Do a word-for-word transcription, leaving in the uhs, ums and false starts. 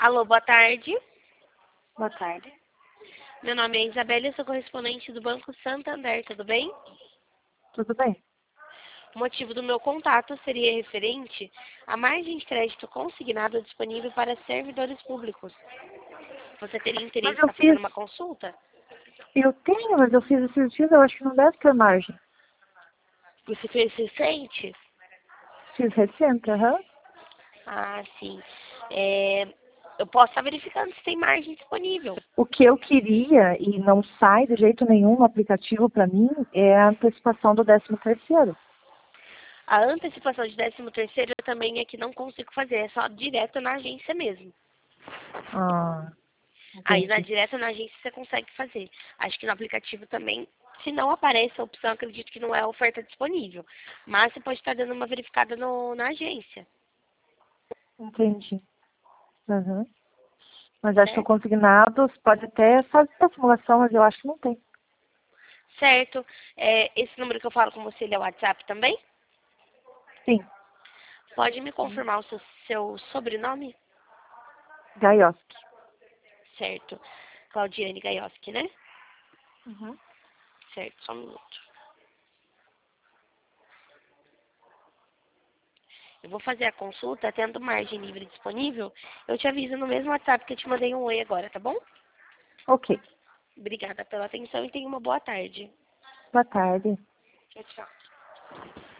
Alô, boa tarde. Boa tarde. Meu nome é Isabela e eu sou correspondente do Banco Santander, tudo bem? Tudo bem? O motivo do meu contato seria referente à margem de crédito consignada disponível para servidores públicos. Você teria interesse Mas em eu estar fazendo fiz, uma consulta? eu tenho, mas eu fiz esses dias, eu acho que não deve ter margem. Você fez recente? Fiz recente, aham. Ah, sim. É, eu posso estar verificando se tem margem disponível. O que eu queria, e não sai de jeito nenhum no aplicativo para mim, é a antecipação do décimo terceiro. A antecipação de décimo terceiro eu também é que não consigo fazer, é só direto na agência mesmo. Ah, Aí na entendi. direto na agência você consegue fazer. Acho que no aplicativo também, se não aparece a opção, acredito que não é a oferta disponível. Mas você pode estar dando uma verificada no, na agência, Entendi. Uhum. Mas acho que o certo? consignado pode até fazer a simulação, mas eu acho que não tem. Certo. É, esse número que eu falo com você, ele é o WhatsApp também? Sim. Pode me Uhum. confirmar o seu, seu sobrenome? Gaioski. Certo. Claudiane Gaioski, né? Uhum. Certo, só um minuto. Eu vou fazer a consulta, tendo margem livre disponível, eu te aviso no mesmo WhatsApp que eu te mandei um oi agora, tá bom? Ok. Obrigada pela atenção e tenha uma boa tarde. Boa tarde. Tchau, tchau.